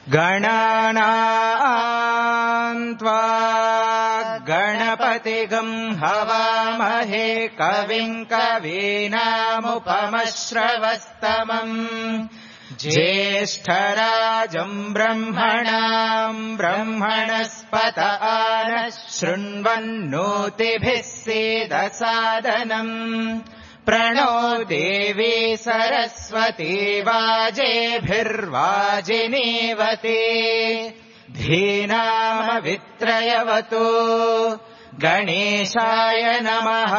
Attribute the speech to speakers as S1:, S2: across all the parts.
S1: गणानां त्वा गणपतिगं हवामहे कविं कवीनामुपमश्रवस्तमम् ज्येष्ठराजं ब्रह्मणां ब्रह्मणस्पत आनः शृण्वन्नोतिभिः सीदसादनम् प्रणो देवी सरस्वती वाजेभिर्वाजिनीवती धीनामवित्रयवतु गणेशाय नमः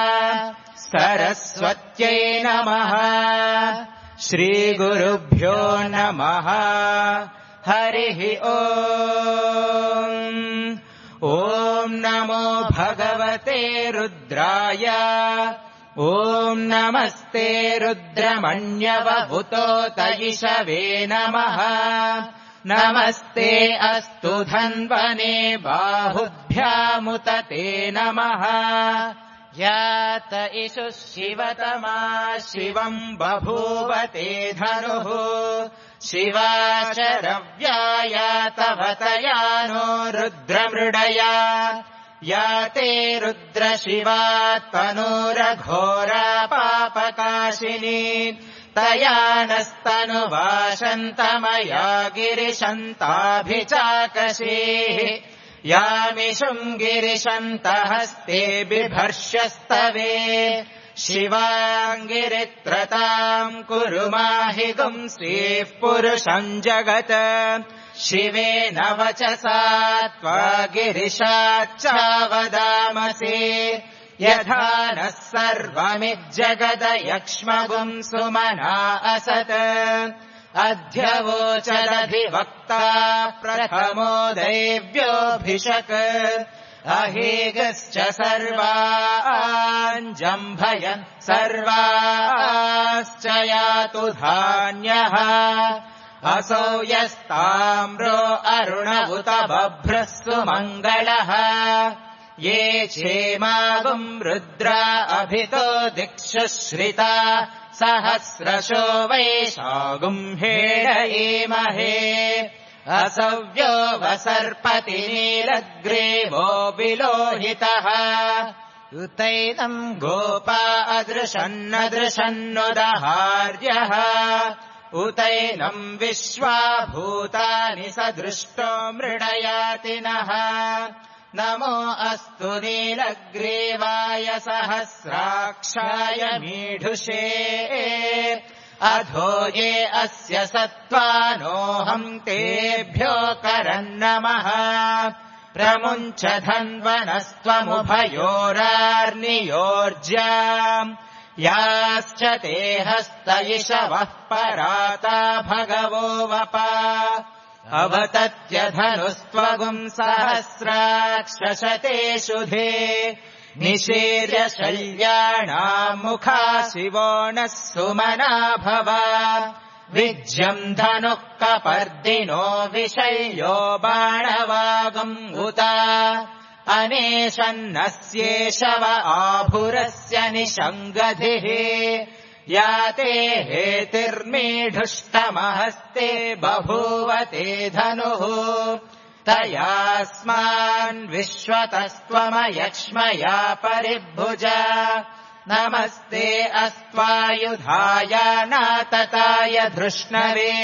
S1: सरस्वत्यै नमः श्रीगुरुभ्यो नमः हरिः ॐ नमो भगवते रुद्राय ॐ नमस्ते रुद्रमण्यवभूतोतयिषवे नमः नमस्ते अस्तु धन्वने बाहुभ्यामुत ते नमः यात इषु शिवतमा शिवम् बभूव ते धनुः शिवाशरव्याया तव तयानो रुद्रमृडया या ते रुद्रशिवा तनूरघोरा पापकाशिनी तया नस्तनुवाशन्तमया गिरिशन्ताभिचाकशीः यामिषुम् गिरिशन्तहस्ते बिभर्ष्यस्तवे शिवाङ्गिरित्रताम् कुरु माहि गुंसीः पुरुषम् जगत् शिवेन वचसा त्वा गिरिशाच्चावदामसि यथा नः सर्वमिज्जगदयक्ष्मगुम् सुमना असत् अध्यवोचदधिवक्ता प्रथमो दैव्योऽभिषक् अहेगश्च सर्वाञ्जम्भयन् सर्वाश्च यातु धान्यः असौ यस्ताम्रो अरुण उत बभ्रः सुमङ्गलः ये क्षेमागुम् रुद्रा अभितो दिक्षु श्रिता सहस्रशो वैशागुम् हेडयेमहे असव्यो वसर्पति नीलग्रीवो विलोहितः उतैनम् गोपा अदृशन्नदृशन्नुदहार्यः उतैनम् विश्वा भूतानि सदृष्टो मृडयाति नः नमो अस्तु नीलग्रीवाय सहस्राक्षाय मीढुषे अधो ये अस्य सत्त्वानोऽहम् तेभ्यो करन्नमः प्रमुञ्च धन्वनस्त्वमुभयोरार्नियोर्ज्या याश्च ते हस्तयिषवः पराता भगवो वपा अवतत्यधनुस्त्वगुम् सहस्राक्षशते शुधे निशीर्य शल्याणाम् मुखा शिवो नः सुमना भव विज्यम् धनुः कपर्दिनो विशल्यो बाणवागम् उत अनेशन्नस्येषव आभुरस्य निषङ्गधिः या ते हेतिर्मीढुष्टमहस्ते बभूव ते धनुः तयास्मान् विश्वतस्त्वमयक्ष्मया परिभुजा नमस्ते अस्त्वायुधाय नातताय धृष्णवे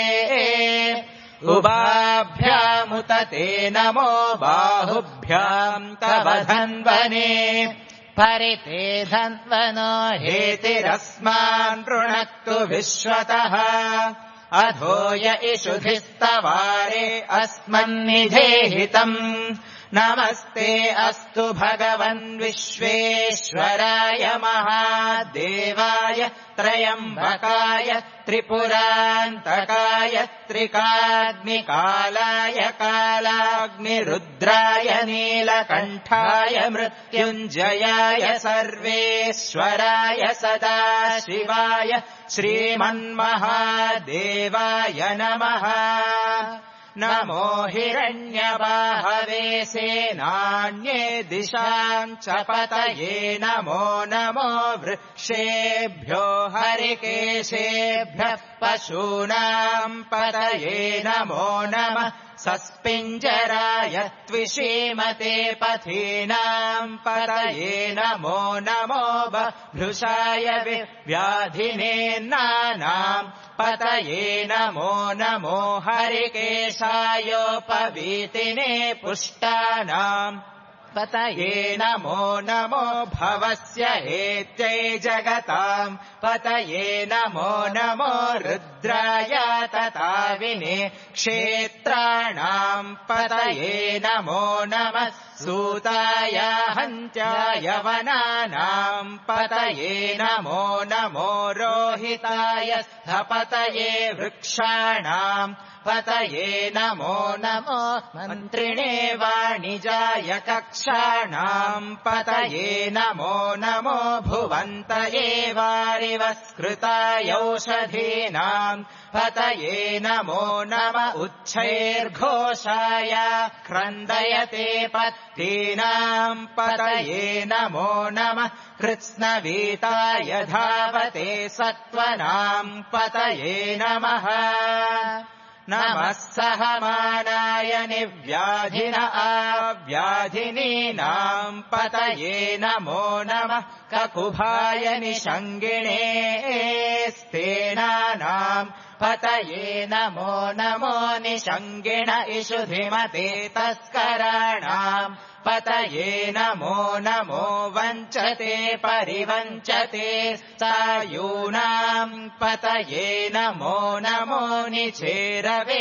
S1: उभाभ्यामुत ते नमो बाहुभ्याम् तव धन्वने परिते धन्वनो हेतिरस्मान् ऋणक्तु विश्वतः अधो य इषुधिस्तवारे अस्मन्निधेहितम् नमस्ते अस्तु भगवन् विश्वेश्वराय महादेवाय त्रयम्बकाय त्रिपुरान्तकाय त्रिकाग्निकालाय कालाग्निरुद्राय नीलकण्ठाय मृत्युञ्जयाय सर्वेश्वराय सदाशिवाय श्रीमन्महादेवाय नमः नमो हिरण्यबाहवे सेनान्ये दिशाम् च पतये नमो नमो वृक्षेभ्यो हरिकेशेभ्यः पशूनाम् पतये नमो नमः सस्पिञ्जराय त्विषीमते पथीनाम् पतये नमो नमो बभ्रुषाय व्याधिनेन्नानाम् पतये नमो नमो हरिकेशायोपवीतिने पुष्टानाम् पतये नमो नमो भवस्य हेत्यै जगताम् पतये नमो नमो रुद्राय तताविने क्षेत्राणाम् पतये नमो नमः सूताय हन्त्याय वनानाम् पतये नमो नमो रोहिताय स्थपतये वृक्षाणाम् पतये नमो नमो मन्त्रिणे वाणिजाय कक्षाणाम् पतये नमो नमो भुवन्तये वारिवस्कृतायौषधीनाम् पतये नमो नम उच्छैर्घोषाय क्रन्दयते पत्तीनाम् पतये नमो नमः कृत्स्नवीताय धावते सत्त्वनाम् पतये नमः नमः सहमानाय निव्याधिन आव्याधिनीनाम् पतये नमो नमः ककुभाय निषङ्गिणे स्तेनानाम् पतये नमो नमो निषङ्गिण इषुधिमते तस्कराणाम् पतये नमो नमो वञ्चते परिवञ्चते सायूनाम् पतये नमो नमो निचेरवे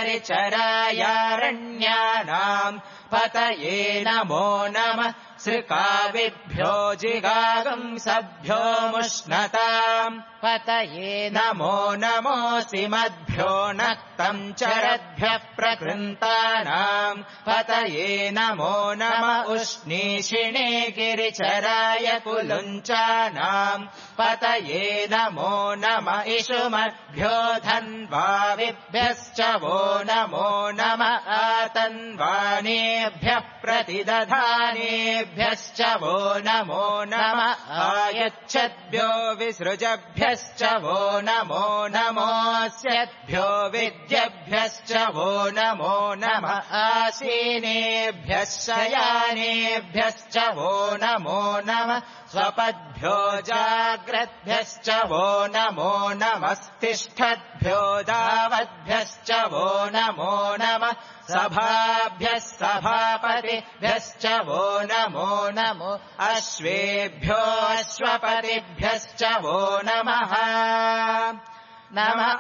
S1: परिचरायारण्यानाम् पतये नमो नमः सृकाविभ्यो जिगागुंसभ्यो मुष्णताम् पतये नमो नमोऽसि मद्भ्यो नक्तम् चरद्भ्यः प्रकृन्तानाम् पतये नमो नम उष्णीषिणे गिरिचराय कुलुञ्चानाम् पतये नमो नम इषुमद्भ्यो धन्वाविभ्यश्च वो नमो नम आतन्वानेभ्यः प्रतिदधानेभ्यश्च वो नमो नम आयच्छद्भ्यो विसृजभ्यश्च वो नमो नमोऽस्यद्भ्यो विद्यभ्यश्च वो नमो नम आसीनेभ्यः शयानेभ्यश्च वो नमो नम स्वपद्भ्यो जाग्रद्भ्यश्च वो नमो नमस्तिष्ठद्भ्यो दावद्भ्यश्च वो नमो नमः सभाभ्यः सभापतिभ्यश्च वो नमो नमो अश्वेभ्यो अश्वपतिभ्यश्च वो नमः नमः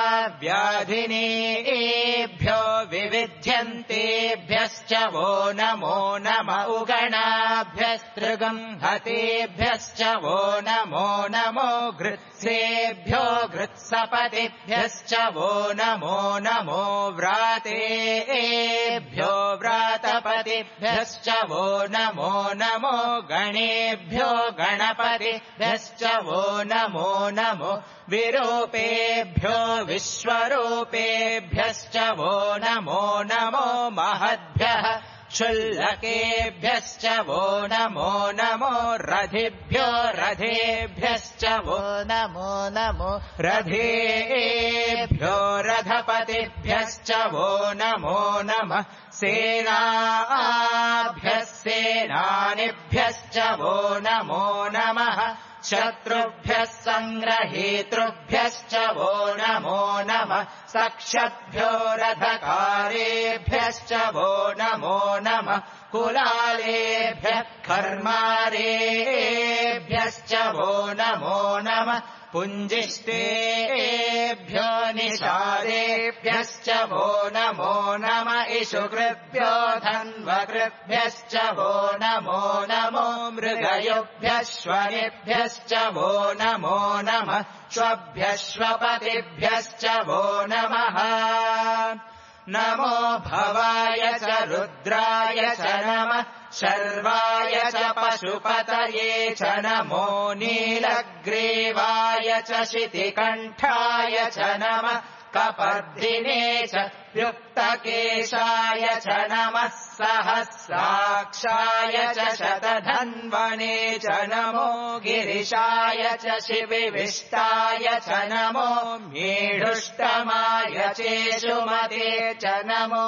S1: आव्याधिनेभ्यो विविध्यन्तेभ्यश्च वो नमो नम उगणाभ्यस्त्रिगंहतेभ्यश्च वो नमो नमो घृत्सेभ्यो घृत्सपतिभ्यश्च वो नमो नमो व्रातेभ्यो व्रातपतिभ्यश्च वो नमो नमो गणेभ्यो गणपतिभ्यश्च वो नमो नमो विरूपेभ्यो विश्वरूपेभ्यश्च वो नमो नमो महद्भ्यः क्षुल्लकेभ्यश्च वो नमो नमो रथिभ्यो रथेभ्यश्च वो नमो नमो रथेभ्यो रथपतिभ्यश्च वो नमो नमः सेनाभ्यः सेनानिभ्यश्च वो नमो नमः शत्रुभ्यः सङ्ग्रहेतृभ्यश्च वो नमो नमः सक्षभ्यो रथकारेभ्यश्च वो नमो नमः कुलालेभ्यः कर्मारेभ्यश्च वो नमो नमः पुञ्जिष्टेभ्यो निषादेभ्यश्च वो नमो नम इषुकृभ्यो धन्वकृभ्यश्च वो नमो नमो मृगयुभ्यश्वनेभ्यश्च वो नमो नमः श्वभ्यश्वपतिभ्यश्च वो नमः नमो भवाय च रुद्राय च नमः शर्वाय च पशुपतये च नमो नीलग्रीवाय च शितिकण्ठाय च नमः कपर्दिने च युक्तकेशाय च नमः सहस्राक्षाय च शतधन्वने च नमो गिरिशाय च शिविविष्टाय च नमो मीढुष्टमाय चेषुमते च नमो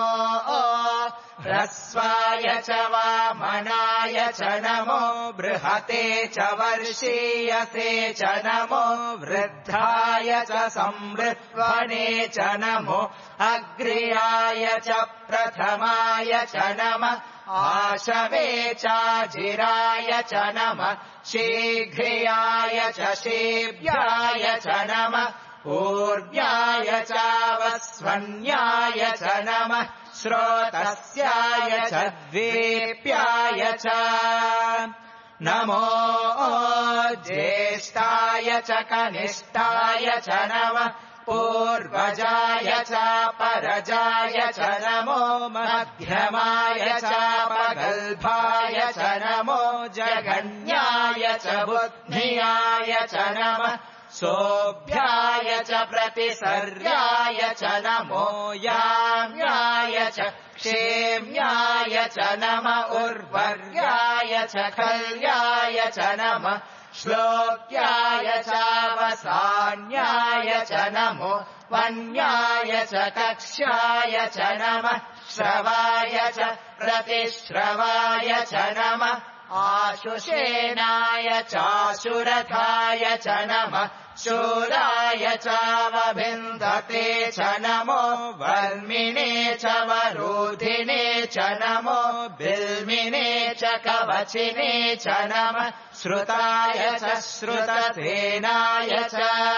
S1: ह्रस्वाय च वामनाय च नमो बृहते च वर्षीयसे च नमो वृद्धाय च संवृत्वने च नमो अग्र्याय च प्रथमाय च नमः आशवे चाजिराय च नमः शीघ्रियाय च शीभ्याय च नमः ऊर्व्याय चावस्वन्याय च नमः श्रोतस्याय च द्वीप्याय च नमो ज्येष्ठाय च कनिष्ठाय च नमः पूर्वजाय च परजाय च नमो मध्यमाय च पगल्भाय च नमो जगन्याय च बुद्धियाय च नमः सोऽभ्याय च प्रतिसर्याय च नमो याम्याय च क्षेम्याय च नम उर्वर्याय च खल्याय च नमः श्लोक्याय चावसान्याय च नमो वन्याय च कक्ष्याय च नमः श्रवाय च प्रतिश्रवाय च नमः आशुषेनाय चाशुरथाय च नमः शूलाय चावभिन्दते च नमो वर्मिणे च वरोधिने च नमो बिल्मिने च कवचिने च नमः श्रुताय च श्रुतसेनाय च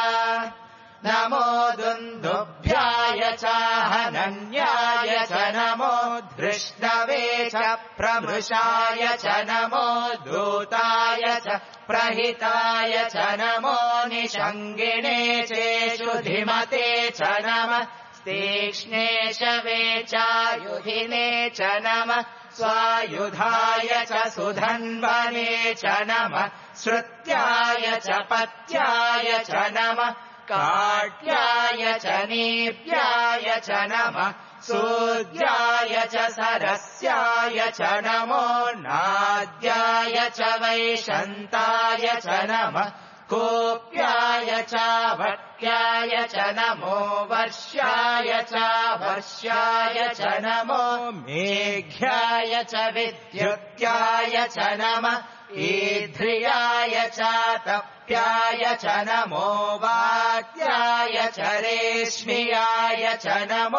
S1: नमो दुन्दुभ्याय च हनन्याय च नमो धृष्णवे च प्रमृषाय च नमो दूताय च प्रहिताय च नमो निषङ्गिणे चेषुधिमते च नमः तीक्ष्णे शवे चायुधिने च नमः स्वायुधाय च सुधन्वने च नमः श्रुत्याय च पत्याय च नमः काट्याय च नीप्याय च नमः सूद्याय च सरस्याय च नमो नाद्याय च वैशन्ताय च नमः कोप्याय च वट्याय च नमो वर्ष्याय च वर्ष्याय च नमो मेघ्याय च विद्युत्याय च नमः ईध्रियाय च तप्याय च नमो वात्याय च रेश्मियाय च नमो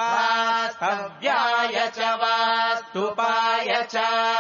S1: वास्तव्याय च वास्तुपाय च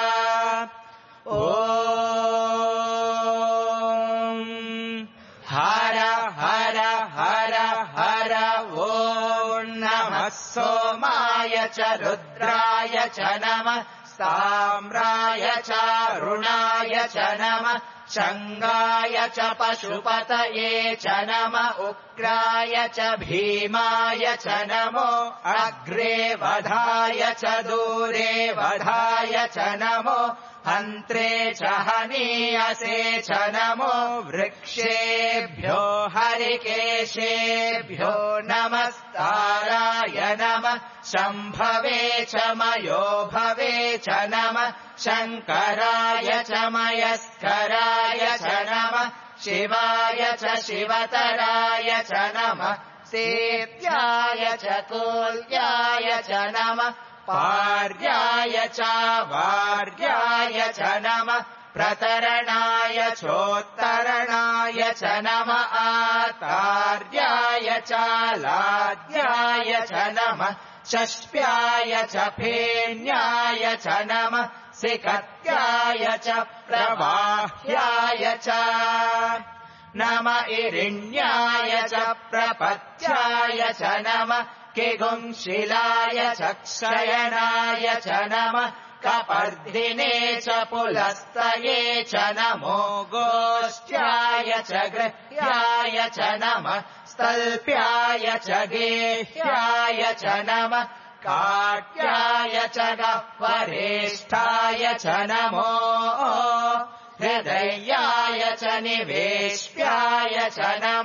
S1: हर हर हर हर ॐ नमः सोमाय च रुद्राय च नमः ताम्राय च रुणाय च नमः शङ्गाय च पशुपतये च नमः उग्राय च भीमाय च नमो अग्रे वधाय च दूरे वधाय च नमो हन्त्रे च हनीयसे च नमो वृक्षेभ्यो हरिकेशेभ्यो नमस्ताराय नमः शम्भवे च मयो भवे च नमः शङ्कराय च मयस्कराय च नमः शिवाय च शिवतराय च नमः सेव्याय च कोल्याय च नमः पार्याय च वार्याय च नमः प्रतरणाय चोत्तरणाय च नमः आतार्याय च लाद्याय च नमः षष्प्याय च फेन्याय च नमः सिकत्याय च प्रवाह्याय च नम इरिण्याय च प्रपत्याय च नमः किगुंशिलाय च क्षयनाय च नमः कपर्दिने च पुलस्तये च नमो गोष्ट्याय च गृह्याय च नमः स्तल्प्याय च गेह्याय च नमः काट्याय च गह्वरेष्ठाय च नमो हृदयाय च निवेश्याय च नमः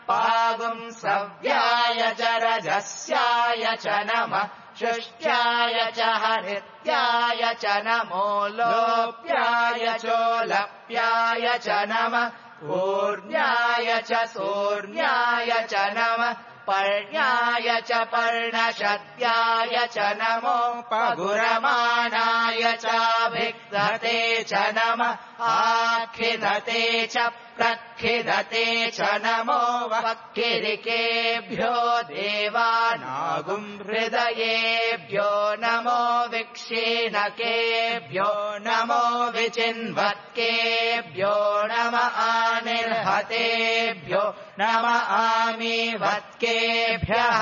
S1: पागुंसव्याय च रजस्याय च नमः शुष्ट्याय च हरित्याय च नमो लोप्याय चोलप्याय च नमः पूर्ण्याय च सूर्ण्याय च नमः पर्ण्याय च पर्णशद्याय च नमो पगुरमाणाय चाभिक्धते च नमः आखिदते च प्रखिदते च नमो वक्किरिकेभ्यो देवानागुं हृदयेभ्यो नमो विक्षीणकेभ्यो नमो विचिन्वत्केभ्यो नम आनिर्हतेभ्यो नम आमीवत्केभ्यः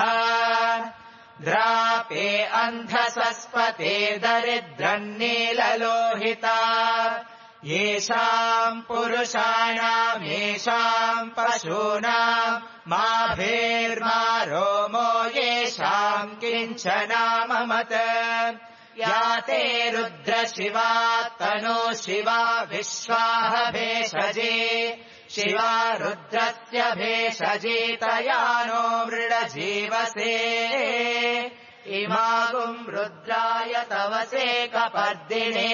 S1: द्रापे अन्धसस्पते दरिद्रन्नीललोहिता येषाम् पुरुषाणाम् येषाम् पशूनाम् माभेर्मा रोमो येषाम् किञ्चनाममत या ते रुद्रशिवा तनो शिवा विश्वाह भेषजे शिवा रुद्रस्य भेषजीतया नो मृडजीवसे इमागुम् रुद्राय तवसे कपर्दिने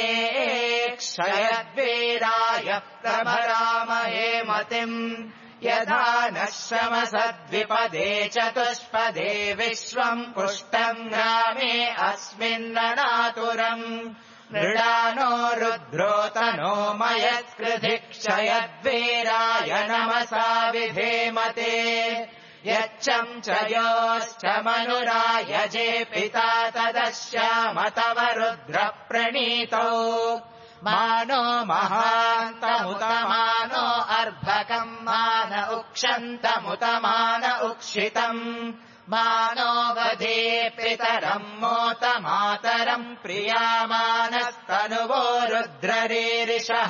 S1: क्षयद्वीराय प्रभरामहे मतिम् यथा नः शमसद्विपदे चतुष्पदे विश्वम् पुष्टम् ग्रामे अस्मिन्ननातुरम् मृडानो रुद्रोतनो मयत्कृधि क्षयद्वीराय नमसा विधेमते यच्चम् च योश्च मनुरायजे पिता तदश्याम तव रुद्रप्रणीतौ मानो महान्तमुतमानो अर्भकम् मान उक्षन्तमुतमान उक्षितम् मानो वधे पितरम् मोत मातरम् प्रियामानस्तनुवो रुद्ररीरिषः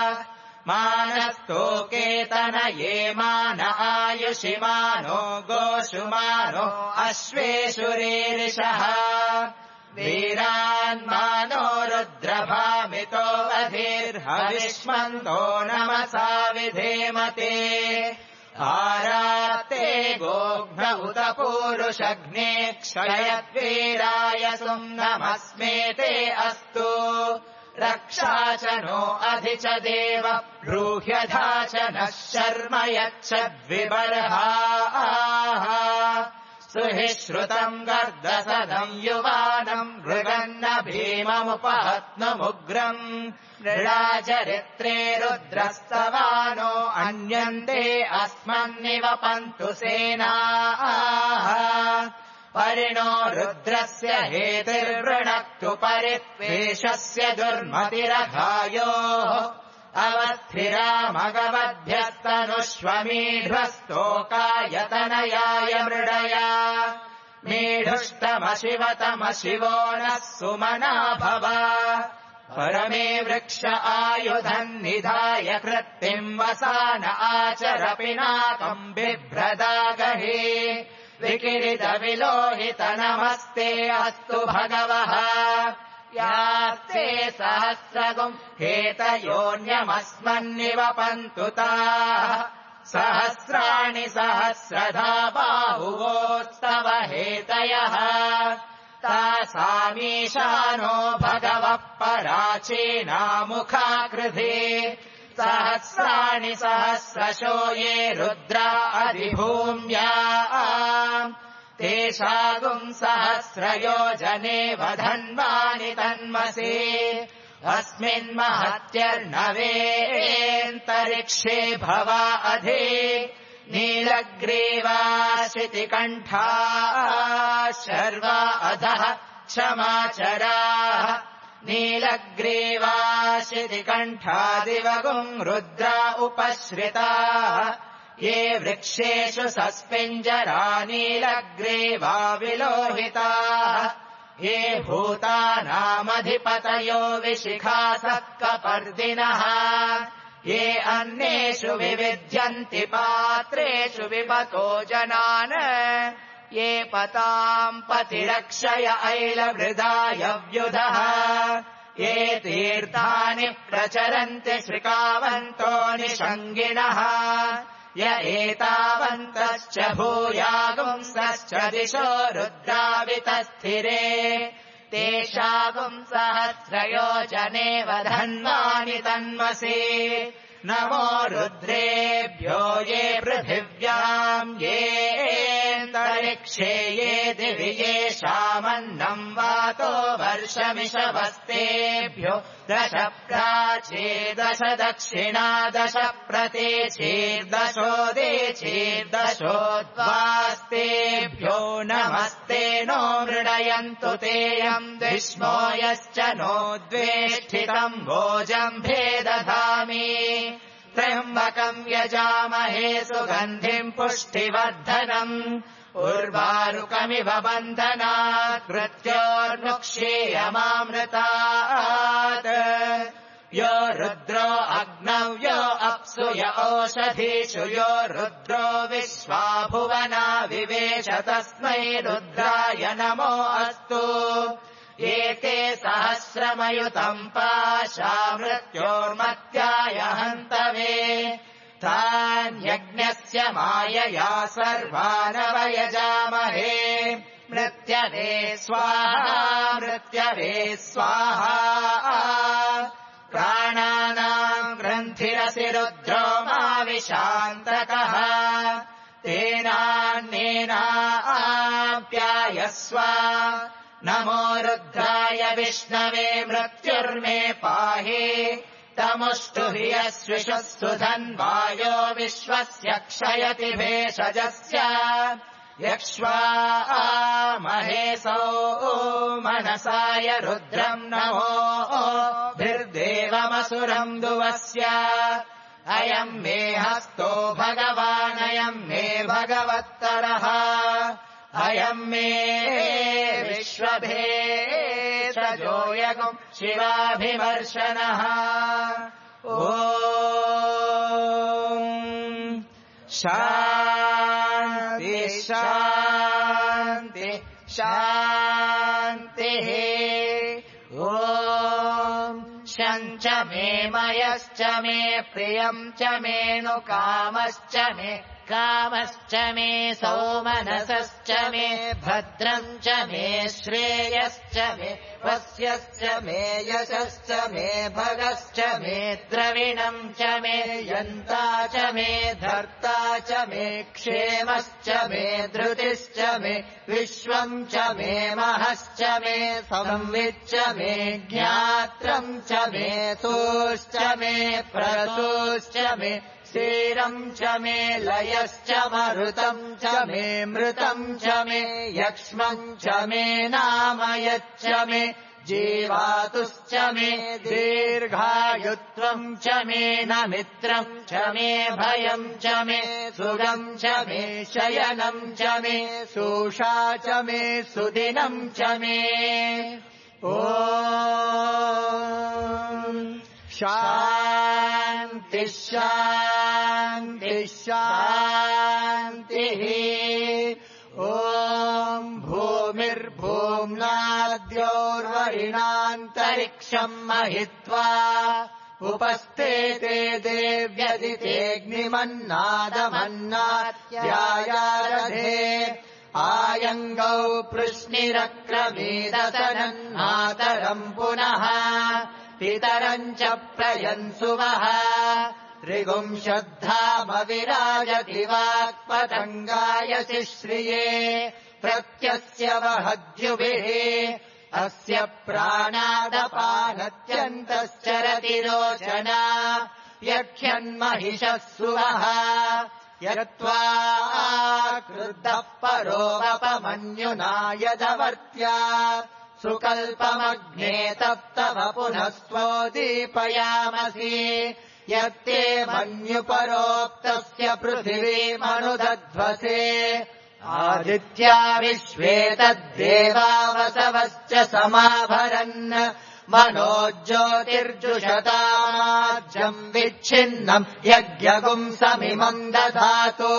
S1: मानस्तोकेतनये मान आयुषिमानो गोषुमानो अश्वेषुरीरिषः वीरान्मानो रुद्रभामितो वधीर्हविष्मन्तो नमसा विधेमते आरात्ते गोघ्न उत पूरुषग्ने क्षयद्वीराय सुम्नमस्मेते अस्तु रक्षा च नो अधि च देव ब्रूह्यधा च नः शर्म यच्छद्विबर्हाः सुहि श्रुतम् गर्दसदम् युवानम् मृगन्न भीममुपहत्नुमुग्रम् मृडाचरित्रे रुद्रस्तवानो अन्यन्ते अस्मन्निवपन्तु सेनाः परिणो रुद्रस्य हेतिर्वृणक्तु परित्वेषस्य दुर्मतिरघायोः अवस्थिरामगवद्भ्यस्तनुष्वमीढ्वस्तोकायतनयाय मृडया मीढुष्टमशिवतमशिवो नः सुमना भव परमे वृक्ष आयुधम् निधाय कृत्तिम् वसान आचर पिनाकम् बिभ्रदागहे विकिरित विलोहित नमस्ते अस्तु भगवः यास्ते सहस्रगुम् हेतयोऽन्यमस्मन्निवपन्तु ताः सहस्राणि सहस्रधा बाहुवोस्तव हेतयः तासामीशानो भगवः पराचीनामुखाकृधे सहस्राणि सहस्रशो ये रुद्रा अधिभूम्या तेषागुम् सहस्रयोजने वधन्वानि तन्मसे अस्मिन्महत्यर्णवेऽन्तरिक्षे भवा अधि नीलग्रीवाशितिकण्ठा शर्वा अधः क्षमाचराः नीलग्रीवाशितिकण्ठादिवगुम् रुद्रा उपश्रिताः ये वृक्षेषु सस्पिञ्जरा नीलग्रीवा विलोहिताः ये भूतानामधिपतयो विशिखासः कपर्दिनः ये अन्येषु विविध्यन्ति पात्रेषु विपतो जनान् ये पताम् पतिरक्षय ऐलवृदाय व्युधः ये तीर्थानि प्रचरन्ति श्रिकावन्तो निषङ्गिणः य एतावन्तश्च भूयागुंसश्च दिशो रुद्रावितस्थिरे तेषागुंसहस्रयोजनेव धन्वानि तन्मसि नमो रुद्रेभ्यो ये पृथिव्याम् येऽन्तरिक्षे ये दिवि येषामन्नम् वातो वर्षमिषवस्तेभ्यो दश प्राचीर्दश दक्षिणा दश प्रतीचीर्दशोदीचीर्दशोद्वास्तेभ्यो नमस्ते नो मृडयन्तु तेऽयम् विष्णो यश्च नो द्वेष्टितम् भोजम्भे दधामि त्र्यम्बकम् यजामहे सुगन्धिम् पुष्टिवर्धनम् उर्वारुकमिव बन्धनात् मृत्योर्मुक्षीयमामृतात् यो रुद्रो अग्नौ यो अप्सु य ओषधीषु यो रुद्रो विश्वा भुवना विवेश तस्मै रुद्राय नमो अस्तु एते सहस्रमयुतम् पाशा मृत्योर्मत्याय हन्तवे तान्यज्ञस्य मायया सर्वानवयजामहे मृत्यवे स्वाहा मृत्यवे स्वाहा प्राणानाम् ग्रन्थिरसि रुद्रो माविशान्तकः तेनान्नेनाप्यायस्व नमो रुद्राय विष्णवे मृत्युर्मे पाहि तमुष्टुहियस्विषुस्तु धन्वायो विश्वस्य क्षयति भेषजस्य यक्ष्वा महेशो मनसाय रुद्रम् नमो भिर्देवमसुरम् दुवस्य अयम् मे हस्तो भगवानयम् मे भगवत्तरः अयम् मे विश्वभेषजोऽयगुम् शिवाभिमर्शनः ॐ शान्ति शान्ति शान्तिः ॐ शञ्च मे मयश्च मे प्रियम् च मेऽनुकामश्च मे कामश्च मे सौमनसश्च मे भद्रम् च मे श्रेयश्च मे वस्यश्च मे यशश्च मे भगश्च मे द्रविणम् च मे यन्ता च मे धर्ता च मे क्षेमश्च मे धृतिश्च मे विश्वम् च मे महश्च मे संविच्च मे ज्ञात्रम् च मे तोश्च मे प्रतोश्च मे क्षीरम् च मे लयश्च मरुतम् च मे मृतम् च मे यक्ष्मम् च मे नामयच्च मे जीवातुश्च मे दीर्घायुत्वम् च मे नमित्रम् च मे भयम् च मे सुगम् च मे शयनम् च मे सूषा च मे सुदिनम् च मे ॐ शान्ति शान्ति शान्तिः ॐ भूमिर्भूम्नाद्योर्वरिणान्तरिक्षम् महित्वा उपस्थेते देव्यदितेऽग्निमन्नादमन्नाद्यायारधे आयङ्गौ पृश्निरक्रमीदसनन्मातरम् पुनः पितरम् च प्रयन्सुवः त्रिगुंशद्धामविराजति वाक्पतङ्गायसि श्रिये प्रत्यस्य वहद्युभिः अस्य प्राणादपानत्यन्तश्चरति रोचना यख्यन्महिषः सुवः यत्त्वा क्रुद्धः परोऽवपमन्युना यदवर्त्या सुकल्पमग्ने तप्तव पुनः स्वोदीपयामसि यत्ते मन्युपरोक्तस्य पृथिवीमनुदध्वसे आदित्या विश्वे तद्देवा वसवश्च समाभरन् मनोज्योतिर्जुषतामाज्यम् विच्छिन्नम् यज्ञगुंसमिमम् दधातु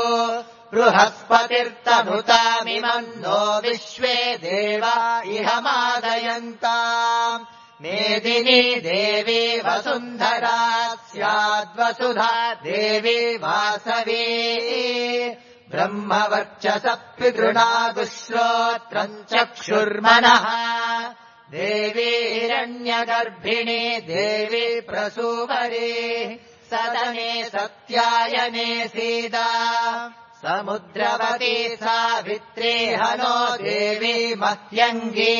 S1: बृहस्पतिर्तनुतामिमम् नो विश्वे देवा इह मादयन्ताम् मेदिनी देवी वसुन्धरा स्याद्वसुधा देवी वासवी ब्रह्मवर्चसः पितृणागुश्रोत्रम् चक्षुर्मनः देवी हिरण्यगर्भिणी देवी प्रसूवरी सदने सत्यायने सीता समुद्रवती सावित्री हनो देवी मह्यङ्गी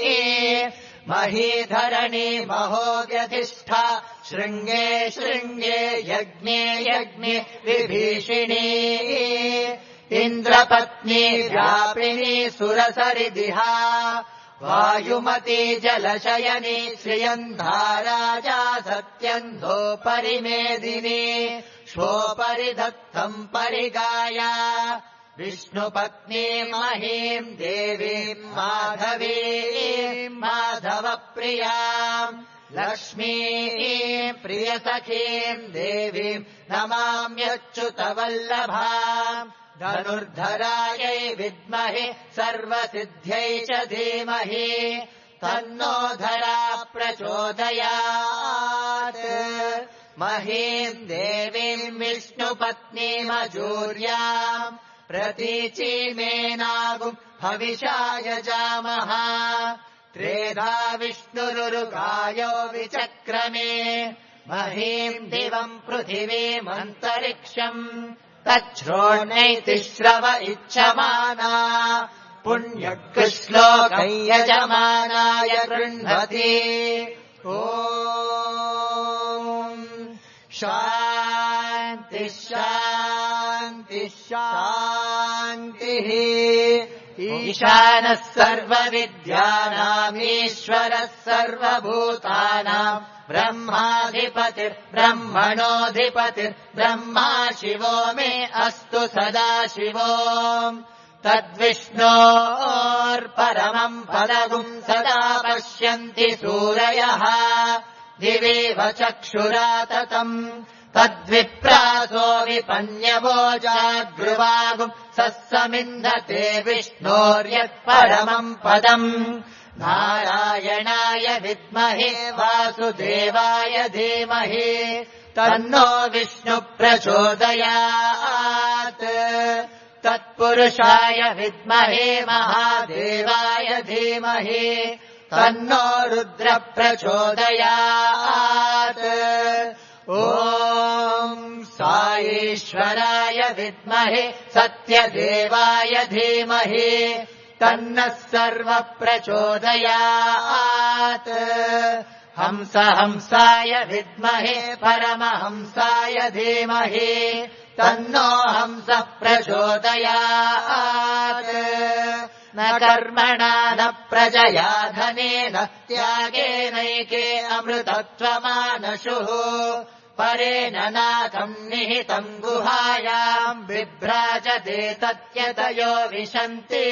S1: महीधरणी महोदधिष्ठा शृङ्गे शृङ्गे यज्ञे यज्ञे विभीषिणी इन्द्रपत्नी व्यापिनी सुरसरिदिहा वायुमती जलशयनी श्रियन्धाराजा सत्यन्धो परिमेदिनी स्वोपरिधत्तम् परिगाया विष्णुपत्नी महीम् देवीम् माधवीम् माधवप्रियाम् लक्ष्मीम् प्रियसखीम् देवीम् नमाम्यच्युतवल्लभाम् धनुर्धरायै विद्महे सर्वसिद्ध्यै च धीमहि तन्नो धरा प्रचोदयात् महीम् देवीम् विष्णुपत्नीमजूर्याम् प्रतीचीमेनागुम् हविषा यजामः त्रेधा विष्णुरुगायो विचक्रमे महीम् दिवम् पृथिवीमन्तरिक्षम् तच्छ्रोण्यैतिश्रव इच्छमाना पुण्यकृश्लोकै यजमानाय गृह्णति ॐ शान्ति शान्ति शान्तिः ईशानः सर्वविद्यानामीश्वरः सर्वभूतानाम् ब्रह्माधिपतिर्ब्रह्मणोऽधिपतिर्ब्रह्मा शिवो मे अस्तु सदा शिवो तद्विष्णोर्परमम् पदगुम् सदा पश्यन्ति सूरयः दिवेव चक्षुरा ततम् तद्विप्रासो विपन्यवोजाग्रुवागुम् सस्समिन्धते विष्णोर्यत्परमम् पदम् नारायणाय विद्महे वासुदेवाय धीमहि तन्नो विष्णु प्रचोदयात् तत्पुरुषाय विद्महे महादेवाय धीमहि तन्नो रुद्र प्रचोदयात् ॐ साईश्वराय विद्महे सत्यदेवाय धीमहि तन्नः सर्वप्रचोदयात् हंसाय विद्महे परमहंसाय धीमहि तन्नो हंसः प्रचोदयात् न कर्मणा न प्रजया धनेन त्यागेनैके अमृतत्वमानशुः परेण नाकम् निहितम् गुहायाम् बिभ्राजते तत्यतयो विशन्ति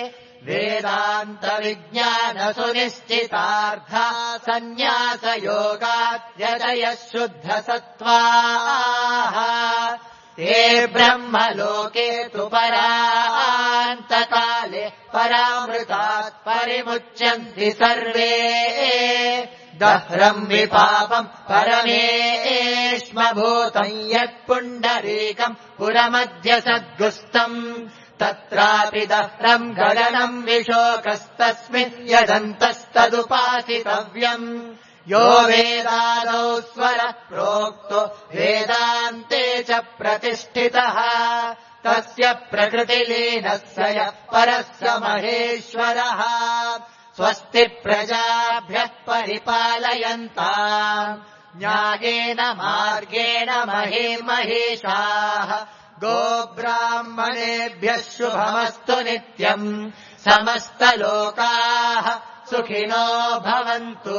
S1: वेदान्तविज्ञानसुनिश्चितार्था सन्न्यासयोगाद्यतयः शुद्धसत्त्वाः ते ब्रह्मलोके तु परान्तकाले परामृतात् परिमुच्यन्ति सर्वे दह्रम् विपापम् परमेष्मभूतम् यत्पुण्डरीकम् पुरमध्य सद्गुस्तम् तत्रापि दह्रम् गगनम् विशोकस्तस्मिन् यदन्तस्तदुपासितव्यम् यो वेदादौ स्वरः प्रोक्तो वेदान्ते च प्रतिष्ठितः तस्य प्रकृतिलीनस्य यः परस्य महेश्वरः स्वस्ति प्रजाभ्यः परिपालयन्ताम् न्यायेन मार्गेण महीमहेशाः गोब्राह्मणेभ्यः शुभमस्तु नित्यम् समस्तलोकाः सुखिनो भवन्तु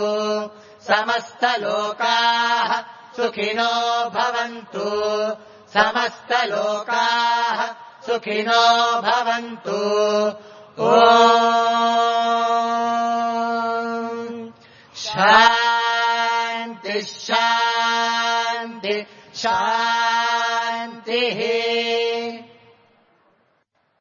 S1: समस्तलोकाः सुखिनो भवन्तु समस्तलोकाः सुखिनो भवन्तु ॐ शान्ति शान्ति शान्तिः